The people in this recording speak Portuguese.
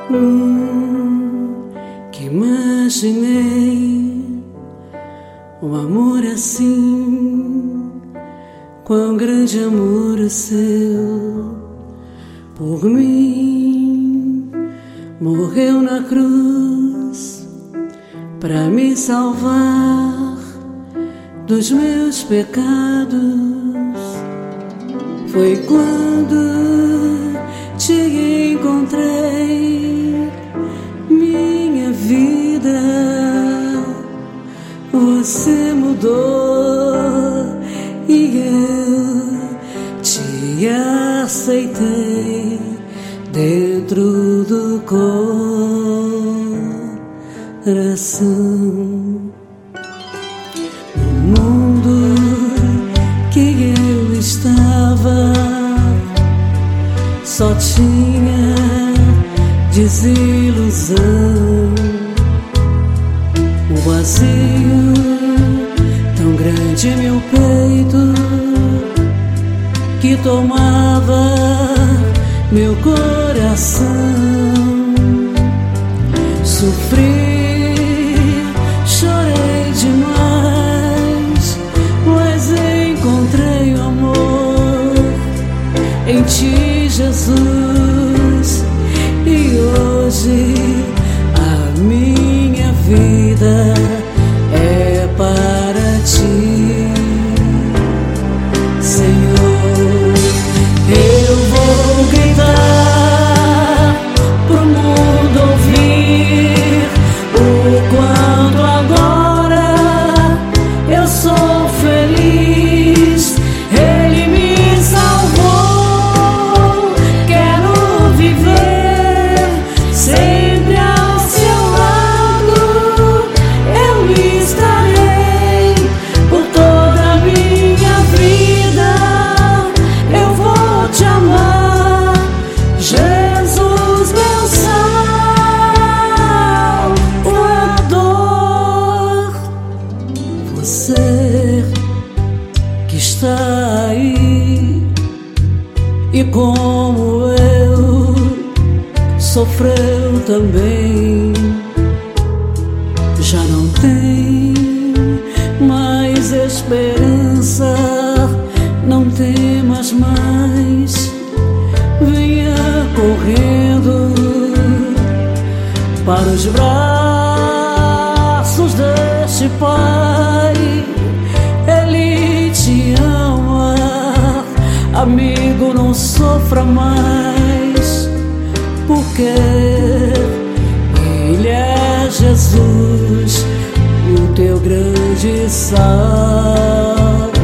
Nunca imaginei um amor assim, quão grande amor o seu por mim. Morreu na cruz pra me salvar dos meus pecados. Foi quando te encontrei, minha vida, você mudou e eu te aceitei dentro do coração. No mundo que eu estava, só tinha desilusão, o vazio tão grande em meu peito que tomava meu coração. Sofri, chorei demais, mas encontrei o amor em ti, Jesus. E hoje a minha vida é para ti, Senhor. Eu vou gritar pro mundo ouvir o quanto agora eu sou feliz. Ele me salvou, quero viver sempre ao seu lado. Eu estarei por toda a minha vida. Eu vou te amar, Jesus, meu Salvador. Você que está aí e como eu sofreu também, já não tem mais esperança, não temas mais. Venha correndo para os braços deste Pai. Ele te ama, amigo, não sofra mais, porque Ele é Jesus, o teu grande Salvador.